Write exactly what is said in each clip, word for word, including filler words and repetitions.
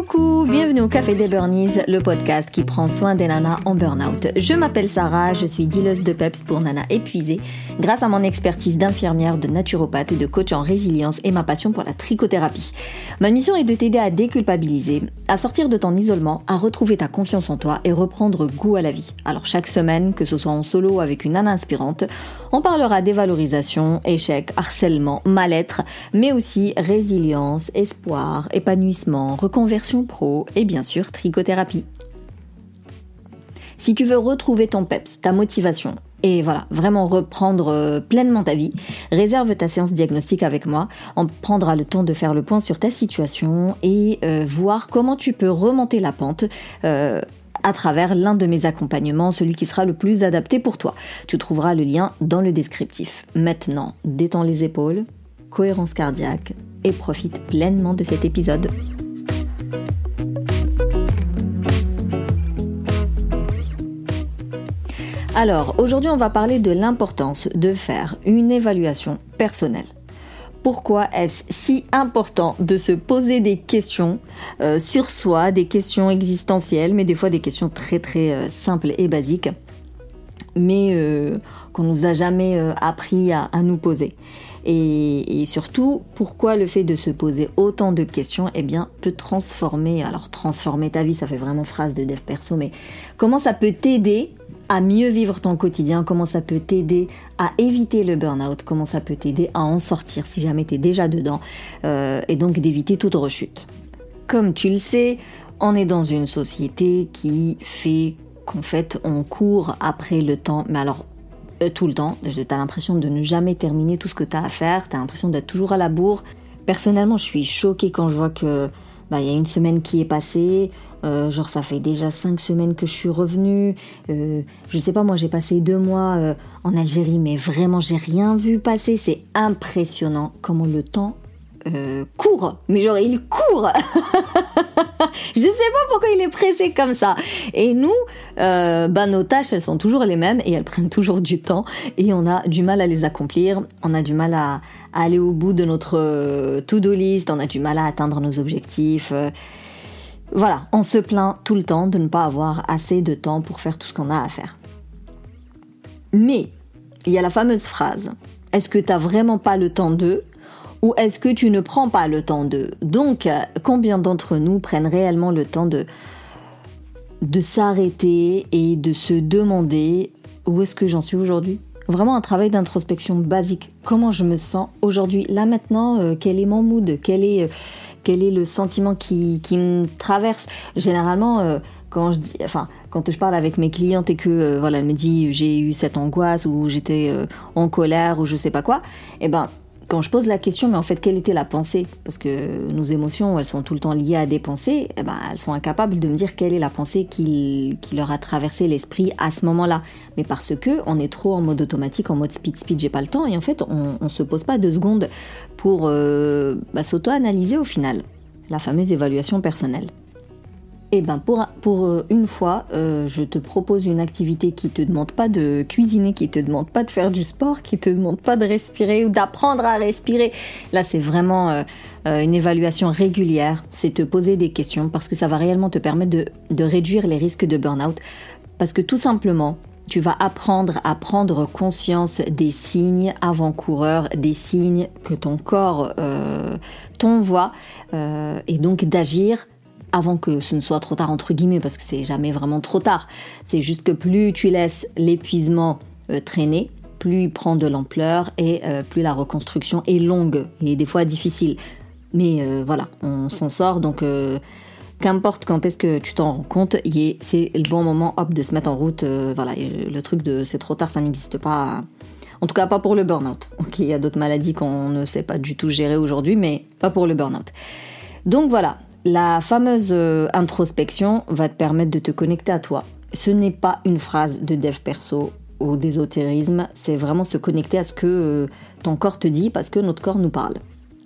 Coucou, bienvenue au Café des Burnies, le podcast qui prend soin des nanas en burn-out. Je m'appelle Sarah, je suis dealeuse de peps pour nanas épuisées grâce à mon expertise d'infirmière, de naturopathe et de coach en résilience et ma passion pour la trichothérapie. Ma mission est de t'aider à déculpabiliser, à sortir de ton isolement, à retrouver ta confiance en toi et reprendre goût à la vie. Alors chaque semaine, que ce soit en solo ou avec une nana inspirante, on parlera dévalorisation, échec, harcèlement, mal-être, mais aussi résilience, espoir, épanouissement, reconversion pro et bien sûr trichothérapie. Si tu veux retrouver ton peps, ta motivation et voilà, vraiment reprendre euh, pleinement ta vie, réserve ta séance diagnostic avec moi. On prendra le temps de faire le point sur ta situation et euh, voir comment tu peux remonter la pente euh, à travers l'un de mes accompagnements, celui qui sera le plus adapté pour toi. Tu trouveras le lien dans le descriptif. Maintenant, détends les épaules, cohérence cardiaque et profite pleinement de cet épisode. Alors, aujourd'hui, on va parler de l'importance de faire une évaluation personnelle. Pourquoi est-ce si important de se poser des questions euh, sur soi, des questions existentielles, mais des fois des questions très très euh, simples et basiques, mais euh, qu'on nous a jamais euh, appris à, à nous poser. Et, et surtout, pourquoi le fait de se poser autant de questions, eh bien, peut transformer, alors transformer ta vie, ça fait vraiment phrase de dev perso, mais comment ça peut t'aider à mieux vivre ton quotidien, comment ça peut t'aider à éviter le burn-out, comment ça peut t'aider à en sortir si jamais t'es déjà dedans, euh, et donc d'éviter toute rechute. Comme tu le sais, on est dans une société qui fait qu'en fait on court après le temps, mais alors euh, tout le temps, t'as l'impression de ne jamais terminer tout ce que t'as à faire, t'as l'impression d'être toujours à la bourre. Personnellement, je suis choquée quand je vois que bah, y a une semaine qui est passée, Euh, genre ça fait déjà cinq semaines que je suis revenue, euh, je sais pas, moi j'ai passé deux mois euh, en Algérie, mais vraiment j'ai rien vu passer, c'est impressionnant comment le temps euh, court, mais genre il court. Je sais pas pourquoi il est pressé comme ça. Et nous, euh, bah, nos tâches elles sont toujours les mêmes et elles prennent toujours du temps et on a du mal à les accomplir, on a du mal à, à aller au bout de notre euh, to-do list, on a du mal à atteindre nos objectifs. euh, Voilà, on se plaint tout le temps de ne pas avoir assez de temps pour faire tout ce qu'on a à faire. Mais, il y a la fameuse phrase, est-ce que tu n'as vraiment pas le temps d'eux ou est-ce que tu ne prends pas le temps d'eux? Donc, combien d'entre nous prennent réellement le temps de, de s'arrêter et de se demander où est-ce que j'en suis aujourd'hui? Vraiment un travail d'introspection basique. Comment je me sens aujourd'hui? Là maintenant, euh, quel est mon mood? Quel est... Euh, Quel est le sentiment qui, qui me traverse? Généralement, euh, quand je dis, enfin, quand je parle avec mes clientes et que euh, voilà, elle me dit j'ai eu cette angoisse ou j'étais euh, en colère ou je sais pas quoi, et ben quand je pose la question, mais en fait quelle était la pensée? Parce que nos émotions, elles sont tout le temps liées à des pensées. Et ben elles sont incapables de me dire quelle est la pensée qui, qui leur a traversé l'esprit à ce moment-là. Mais parce que on est trop en mode automatique, en mode speed speed, j'ai pas le temps. Et en fait, on, on se pose pas deux secondes pour euh, bah, s'auto-analyser au final. La fameuse évaluation personnelle. Et ben pour, pour une fois, euh, je te propose une activité qui te demande pas de cuisiner, qui te demande pas de faire du sport, qui te demande pas de respirer ou d'apprendre à respirer. Là, c'est vraiment euh, une évaluation régulière, c'est te poser des questions parce que ça va réellement te permettre de, de réduire les risques de burn-out. Parce que tout simplement, tu vas apprendre à prendre conscience des signes avant-coureurs, des signes que ton corps euh, t'envoie euh, et donc d'agir avant que ce ne soit trop tard, entre guillemets, parce que c'est jamais vraiment trop tard. C'est juste que plus tu laisses l'épuisement euh, traîner, plus il prend de l'ampleur et euh, plus la reconstruction est longue et des fois difficile. Mais euh, voilà, on s'en sort, donc euh, qu'importe quand est-ce que tu t'en rends compte, est, c'est le bon moment hop, de se mettre en route. Euh, voilà, le truc de c'est trop tard, ça n'existe pas. En tout cas, pas pour le burn-out. Ok, il y a d'autres maladies qu'on ne sait pas du tout gérer aujourd'hui, mais pas pour le burn-out. Donc voilà. La fameuse euh, introspection va te permettre de te connecter à toi. Ce n'est pas une phrase de dev perso ou d'ésotérisme, c'est vraiment se connecter à ce que euh, ton corps te dit parce que notre corps nous parle.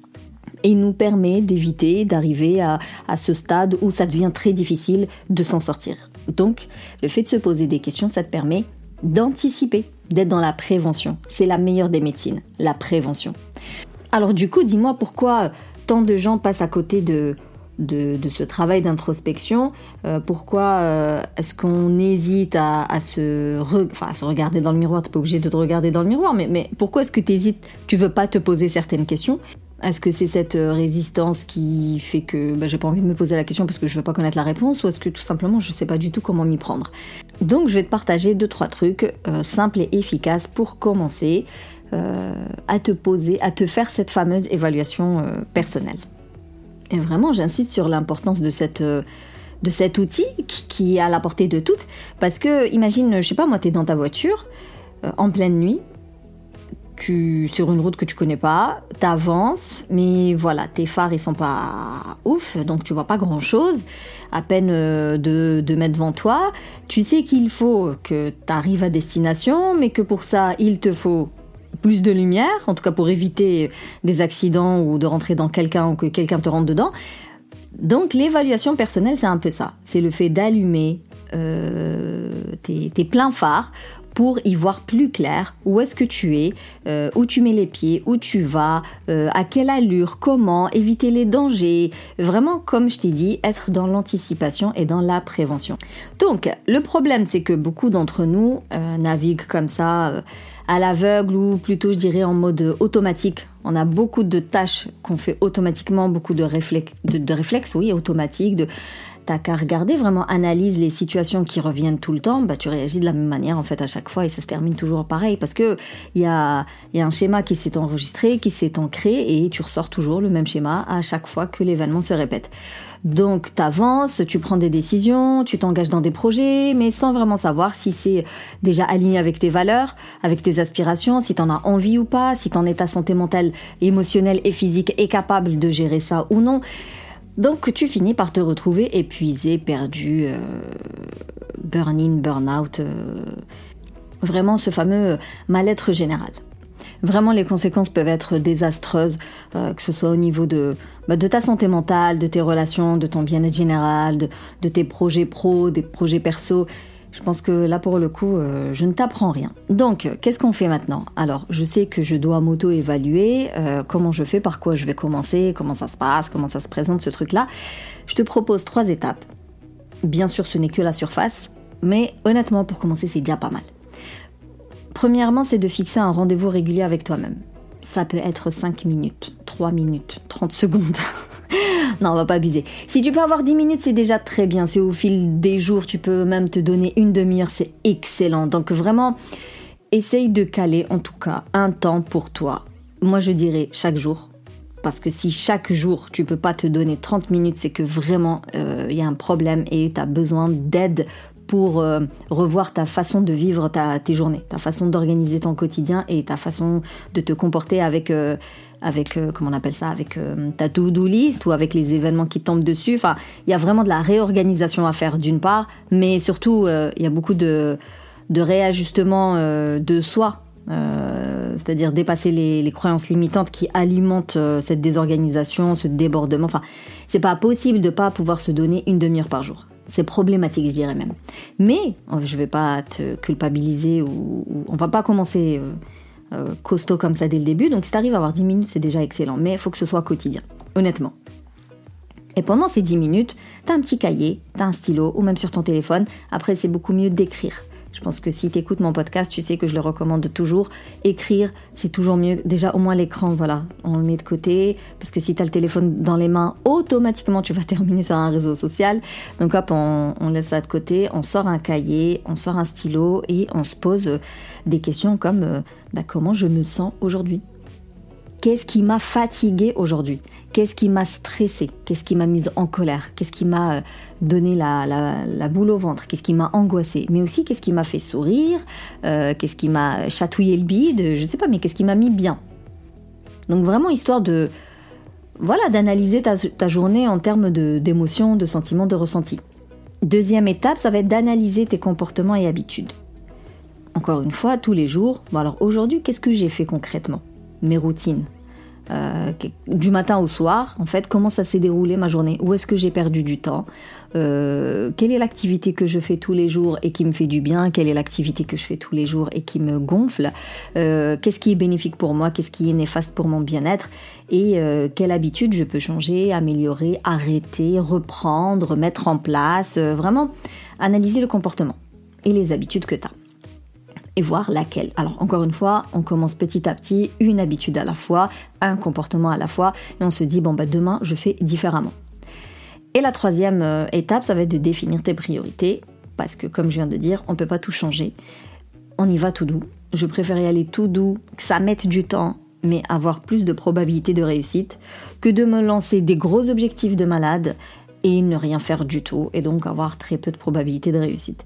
Et il nous permet d'éviter d'arriver à, à ce stade où ça devient très difficile de s'en sortir. Donc, le fait de se poser des questions, ça te permet d'anticiper, d'être dans la prévention. C'est la meilleure des médecines, la prévention. Alors du coup, dis-moi pourquoi tant de gens passent à côté de de, de ce travail d'introspection. Euh, pourquoi euh, est-ce qu'on hésite à, à, se re, enfin, à se regarder dans le miroir? Tu n'es pas obligé de te regarder dans le miroir, mais, mais pourquoi est-ce que tu hésites? Tu veux pas te poser certaines questions? Est-ce que c'est cette résistance qui fait que bah, j'ai pas envie de me poser la question parce que je veux pas connaître la réponse, ou est-ce que tout simplement je sais pas du tout comment m'y prendre? Donc je vais te partager deux trois trucs euh, simples et efficaces pour commencer euh, à te poser, à te faire cette fameuse évaluation euh, personnelle. Et vraiment j'insiste sur l'importance de cette euh, de cet outil qui, qui est à la portée de toutes, parce que imagine, je sais pas moi, t'es dans ta voiture euh, en pleine nuit. Tu, sur une route que tu connais pas, t'avances, mais voilà, tes phares ils sont pas ouf, donc tu vois pas grand chose, à peine de, de mètres devant toi. Tu sais qu'il faut que t'arrives à destination, mais que pour ça il te faut plus de lumière, en tout cas pour éviter des accidents ou de rentrer dans quelqu'un ou que quelqu'un te rentre dedans. Donc l'évaluation personnelle, c'est un peu ça, c'est le fait d'allumer euh, tes, tes pleins phares pour y voir plus clair où est-ce que tu es, euh, où tu mets les pieds, où tu vas, euh, à quelle allure, comment, éviter les dangers. Vraiment, comme je t'ai dit, être dans l'anticipation et dans la prévention. Donc, le problème, c'est que beaucoup d'entre nous euh, naviguent comme ça, euh, à l'aveugle, ou plutôt, je dirais, en mode automatique. On a beaucoup de tâches qu'on fait automatiquement, beaucoup de réflexes, de, de réflexes, oui, automatiques, de... T'as qu'à regarder, vraiment analyse les situations qui reviennent tout le temps, bah tu réagis de la même manière en fait à chaque fois et ça se termine toujours pareil parce que il y a, y a un schéma qui s'est enregistré, qui s'est ancré et tu ressors toujours le même schéma à chaque fois que l'événement se répète. Donc t'avances, tu prends des décisions, tu t'engages dans des projets, mais sans vraiment savoir si c'est déjà aligné avec tes valeurs, avec tes aspirations, si t'en as envie ou pas, si ton état santé mentale, émotionnelle et physique est capable de gérer ça ou non. Donc tu finis par te retrouver épuisé, perdu, euh, burn-in, burn-out, euh, vraiment ce fameux mal-être général. Vraiment les conséquences peuvent être désastreuses, euh, que ce soit au niveau de, bah, de ta santé mentale, de tes relations, de ton bien-être général, de, de tes projets pro, des projets perso. Je pense que là, pour le coup, euh, je ne t'apprends rien. Donc, qu'est-ce qu'on fait maintenant? Alors, je sais que je dois m'auto-évaluer. Euh, comment je fais? Par quoi je vais commencer? Comment ça se passe? Comment ça se présente, ce truc-là? Je te propose trois étapes. Bien sûr, ce n'est que la surface. Mais honnêtement, pour commencer, c'est déjà pas mal. Premièrement, c'est de fixer un rendez-vous régulier avec toi-même. Ça peut être cinq minutes, trois minutes, trente secondes... Non, on va pas abuser. Si tu peux avoir dix minutes, c'est déjà très bien. Si au fil des jours, tu peux même te donner une demi-heure, c'est excellent. Donc vraiment, essaye de caler en tout cas un temps pour toi. Moi, je dirais chaque jour. Parce que si chaque jour, tu peux pas te donner trente minutes, c'est que vraiment, il euh, y a un problème et tu as besoin d'aide pour euh, revoir ta façon de vivre ta, tes journées, ta façon d'organiser ton quotidien et ta façon de te comporter avec... Euh, avec, euh, comment on appelle ça, avec euh, ta to-do list ou avec les événements qui tombent dessus. Enfin, il y a vraiment de la réorganisation à faire d'une part, mais surtout, euh, il y a beaucoup de, de réajustement euh, de soi, euh, c'est-à-dire dépasser les, les croyances limitantes qui alimentent euh, cette désorganisation, ce débordement. Enfin, c'est pas possible de pas pouvoir se donner une demi-heure par jour. C'est problématique, je dirais même. Mais, je vais pas te culpabiliser ou, ou on va pas commencer... Euh, Euh, costaud comme ça dès le début, donc si t'arrives à avoir dix minutes c'est déjà excellent, mais il faut que ce soit quotidien, honnêtement. Et pendant ces dix minutes, t'as un petit cahier, t'as un stylo ou même sur ton téléphone. Après c'est beaucoup mieux d'écrire. Je pense que si t'écoutes mon podcast, tu sais que je le recommande toujours. Écrire, c'est toujours mieux. Déjà au moins l'écran, voilà, on le met de côté, parce que si t'as le téléphone dans les mains, automatiquement tu vas terminer sur un réseau social. Donc hop, on, on laisse ça de côté, on sort un cahier, on sort un stylo et on se pose des questions comme euh, bah, comment je me sens aujourd'hui? Qu'est-ce qui m'a fatiguée aujourd'hui? Qu'est-ce qui m'a stressée? Qu'est-ce qui m'a mise en colère? Qu'est-ce qui m'a donné la, la, la boule au ventre? Qu'est-ce qui m'a angoissée? Mais aussi, qu'est-ce qui m'a fait sourire? euh, Qu'est-ce qui m'a chatouillé le bide? Je sais pas, mais qu'est-ce qui m'a mis bien? Donc vraiment, histoire de... Voilà, d'analyser ta, ta journée en termes de, d'émotions, de sentiments, de ressentis. Deuxième étape, ça va être d'analyser tes comportements et habitudes. Encore une fois, tous les jours. Bon alors aujourd'hui, qu'est-ce que j'ai fait concrètement? Mes routines. euh, du matin au soir, en fait, comment ça s'est déroulé ma journée, où est-ce que j'ai perdu du temps, euh, quelle est l'activité que je fais tous les jours et qui me fait du bien, quelle est l'activité que je fais tous les jours et qui me gonfle, euh, qu'est-ce qui est bénéfique pour moi, qu'est-ce qui est néfaste pour mon bien-être, et euh, quelle habitude je peux changer, améliorer, arrêter, reprendre, mettre en place, euh, vraiment analyser le comportement et les habitudes que tu as. Et voir laquelle. Alors encore une fois, on commence petit à petit, une habitude à la fois, un comportement à la fois, et on se dit, bon bah demain, je fais différemment. Et la troisième euh, étape, ça va être de définir tes priorités, parce que comme je viens de dire, on ne peut pas tout changer. On y va tout doux. Je préfère y aller tout doux, que ça mette du temps, mais avoir plus de probabilité de réussite, que de me lancer des gros objectifs de malade et ne rien faire du tout, et donc avoir très peu de probabilité de réussite.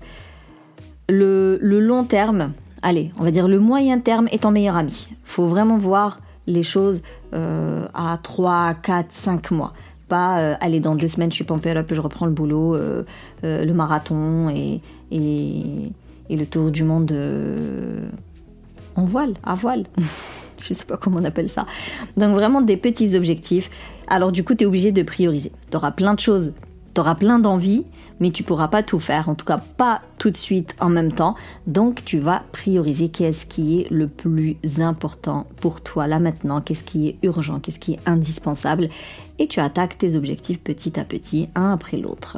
Le, le long terme, allez, on va dire le moyen terme est ton meilleur ami. Il faut vraiment voir les choses euh, à trois, quatre, cinq mois. Pas, euh, allez, dans deux semaines, je suis pumped up, je reprends le boulot, euh, euh, le marathon et, et, et le tour du monde euh, en voile, à voile. Je sais pas comment on appelle ça. Donc vraiment des petits objectifs. Alors du coup, tu es obligé de prioriser. Tu auras plein de choses, tu auras plein d'envies, mais tu pourras pas tout faire, en tout cas pas tout de suite en même temps. Donc tu vas prioriser qu'est-ce qui est le plus important pour toi là maintenant, qu'est-ce qui est urgent, qu'est-ce qui est indispensable, et tu attaques tes objectifs petit à petit, un après l'autre.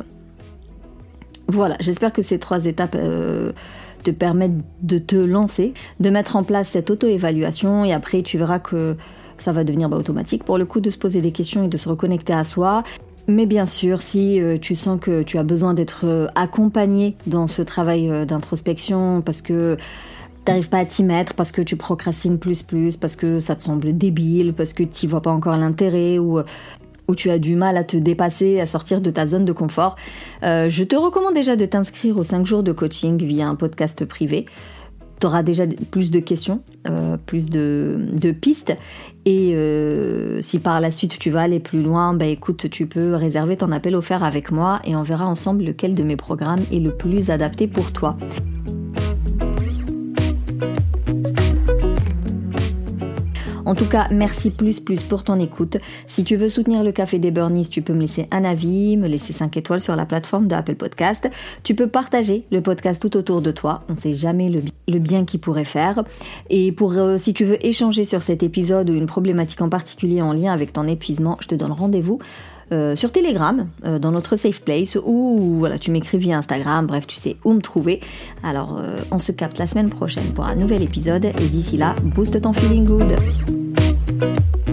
Voilà, j'espère que ces trois étapes euh, te permettent de te lancer, de mettre en place cette auto-évaluation, et après tu verras que ça va devenir bah, automatique pour le coup de se poser des questions et de se reconnecter à soi. Mais bien sûr, si euh, tu sens que tu as besoin d'être euh, accompagné dans ce travail euh, d'introspection parce que t'arrives pas à t'y mettre, parce que tu procrastines plus plus, parce que ça te semble débile, parce que t'y vois pas encore l'intérêt ou, ou tu as du mal à te dépasser, à sortir de ta zone de confort, euh, je te recommande déjà de t'inscrire aux cinq jours de coaching via un podcast privé. Tu auras déjà plus de questions, euh, plus de, de pistes, et euh, si par la suite tu vas aller plus loin, bah écoute, tu peux réserver ton appel offert avec moi et on verra ensemble lequel de mes programmes est le plus adapté pour toi. En tout cas, merci plus plus pour ton écoute. Si tu veux soutenir le Café des Burnies, tu peux me laisser un avis, me laisser cinq étoiles sur la plateforme de Apple Podcast. Tu peux partager le podcast tout autour de toi. On ne sait jamais le, le bien qu'il pourrait faire. Et pour euh, si tu veux échanger sur cet épisode ou une problématique en particulier en lien avec ton épuisement, je te donne rendez-vous Euh, sur Telegram, euh, dans notre safe place, ou voilà, tu m'écris via Instagram, bref, tu sais où me trouver. Alors, euh, on se capte la semaine prochaine pour un nouvel épisode, et d'ici là, booste ton feeling good.